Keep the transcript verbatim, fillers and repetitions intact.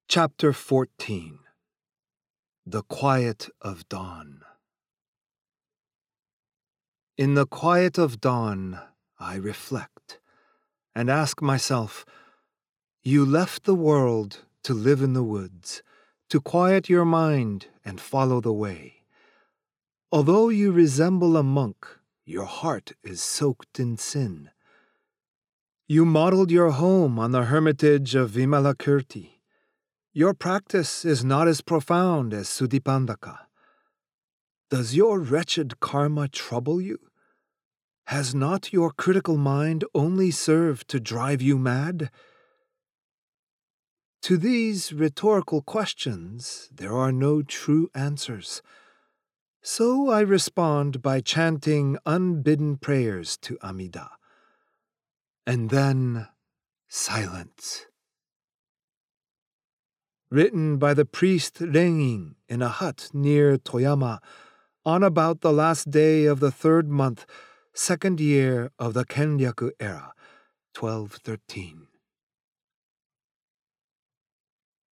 Chapter fourteen. The Quiet of Dawn. In the quiet of dawn, I reflect and ask myself, you left the world to live in the woods, to quiet your mind and follow the way. Although you resemble a monk, your heart is soaked in sin. You modeled your home on the hermitage of Vimalakirti. Your practice is not as profound as Sudipandaka. Does your wretched karma trouble you? Has not your critical mind only served to drive you mad? To these rhetorical questions, there are no true answers. So I respond by chanting unbidden prayers to Amida. And then silence. Written by the priest Rengin in a hut near Toyama on about the last day of the third month, second year of the Kenryaku era, twelve thirteen.